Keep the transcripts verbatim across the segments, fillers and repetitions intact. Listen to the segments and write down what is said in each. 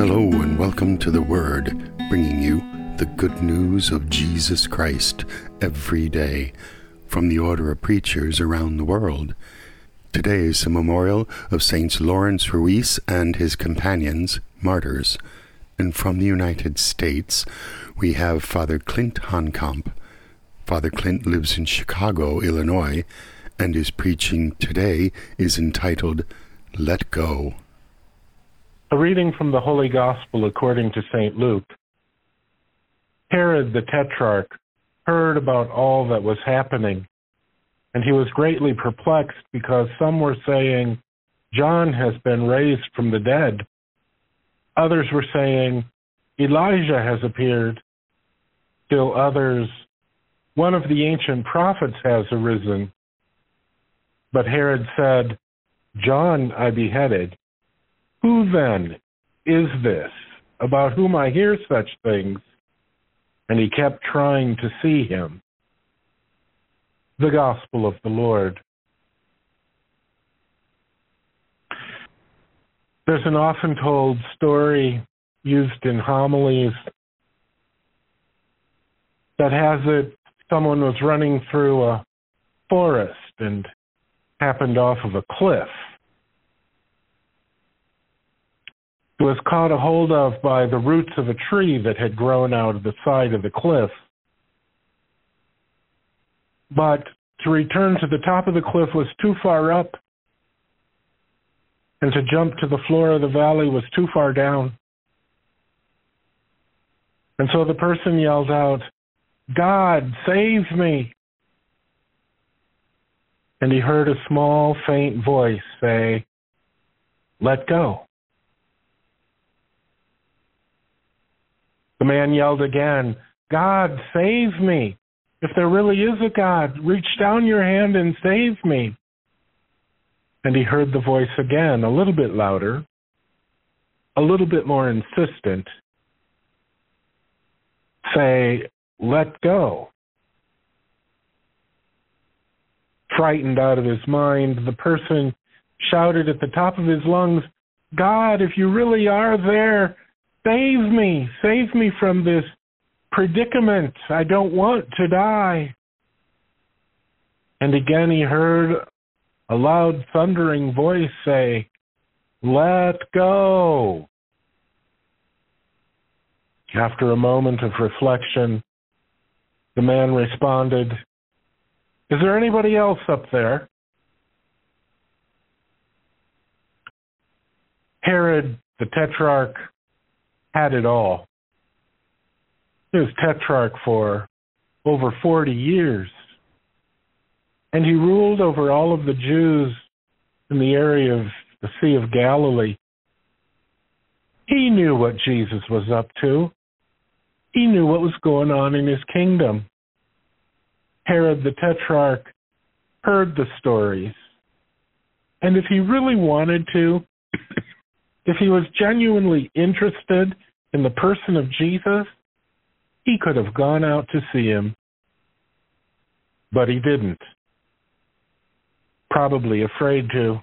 Hello and welcome to The Word, bringing you the good news of Jesus Christ every day from the order of preachers around the world. Today is the memorial of Saints Lawrence Ruiz and his companions, martyrs. And from the United States, we have Father Clint Honkamp. Father Clint lives in Chicago, Illinois, and his preaching today is entitled, Let Go. A reading from the Holy Gospel according to Saint Luke. Herod the Tetrarch heard about all that was happening, and he was greatly perplexed because some were saying, John has been raised from the dead. Others were saying, Elijah has appeared. Still others, one of the ancient prophets has arisen. But Herod said, John I beheaded. Who then is this about whom I hear such things? And he kept trying to see him. The Gospel of the Lord. There's an often told story used in homilies that has it someone was running through a forest and happened off of a cliff. It was caught a hold of by the roots of a tree that had grown out of the side of the cliff. But to return to the top of the cliff was too far up, and to jump to the floor of the valley was too far down. And so the person yelled out, God, save me! And he heard a small, faint voice say, Let go. The man yelled again, God, save me. If there really is a God, reach down your hand and save me. And he heard the voice again, a little bit louder, a little bit more insistent, say, let go. Frightened out of his mind, the person shouted at the top of his lungs, God, if you really are there, save me, save me from this predicament. I don't want to die. And again he heard a loud thundering voice say, let go. After a moment of reflection, the man responded, is there anybody else up there? Herod the Tetrarch had it all. He was Tetrarch for over forty years. And he ruled over all of the Jews in the area of the Sea of Galilee. He knew what Jesus was up to. He knew what was going on in his kingdom. Herod the Tetrarch heard the stories. And if he really wanted to, if he was genuinely interested in the person of Jesus, he could have gone out to see him. But he didn't. Probably afraid to.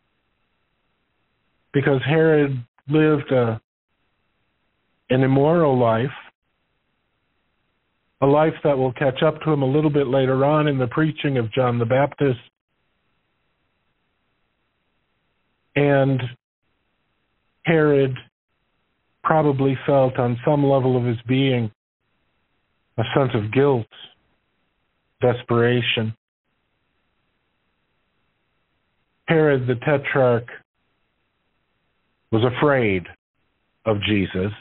Because Herod lived a, an immoral life, a life that will catch up to him a little bit later on in the preaching of John the Baptist. And Herod probably felt on some level of his being a sense of guilt, desperation. Herod the Tetrarch was afraid of Jesus,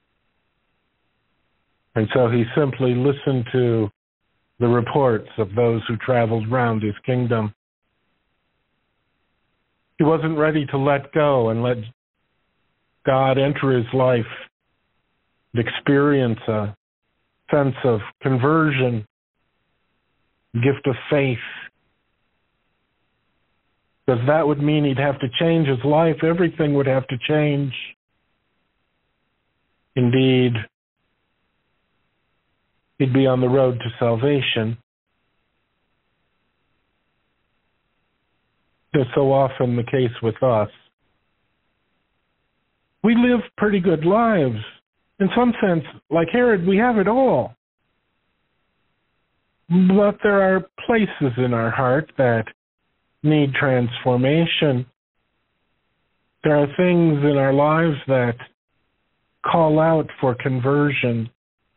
and so he simply listened to the reports of those who traveled round his kingdom. He wasn't ready to let go and let God enter his life and experience a sense of conversion, gift of faith. Because that would mean he'd have to change his life. Everything would have to change. Indeed, he'd be on the road to salvation. It's so often the case with us. we live pretty good lives. In some sense, like Herod, we have it all. But there are places in our heart that need transformation. There are things in our lives that call out for conversion.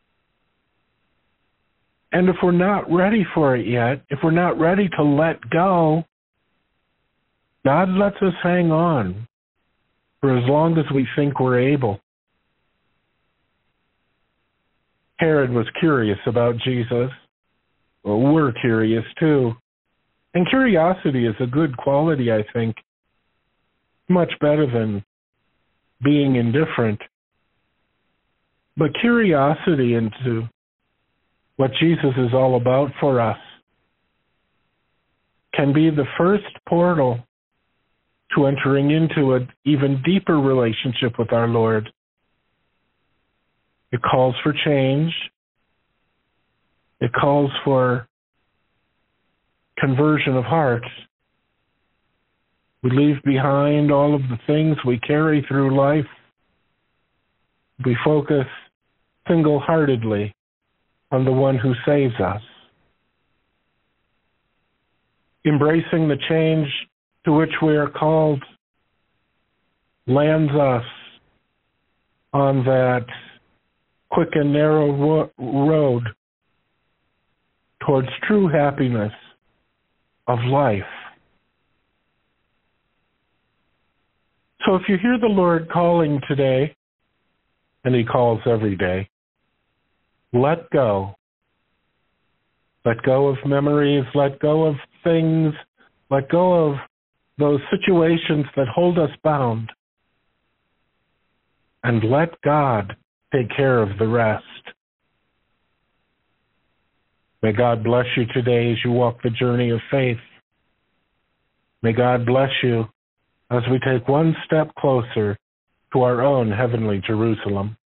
And if we're not ready for it yet, if we're not ready to let go, God lets us hang on for as long as we think we're able. Herod was curious about Jesus. Well, we're curious too. And curiosity is a good quality, I think. Much better than being indifferent. But curiosity into what Jesus is all about for us can be the first portal to entering into an even deeper relationship with our Lord. It calls for change. It calls for conversion of hearts. We leave behind all of the things we carry through life. We focus single-heartedly on the one who saves us. Embracing the change to which we are called lands us on that quick and narrow ro- road towards true happiness of life. So if you hear the Lord calling today, and He calls every day, let go. Let go of memories, let go of things, let go of those situations that hold us bound, and let God take care of the rest. May God bless you today as you walk the journey of faith. May God bless you as we take one step closer to our own heavenly Jerusalem.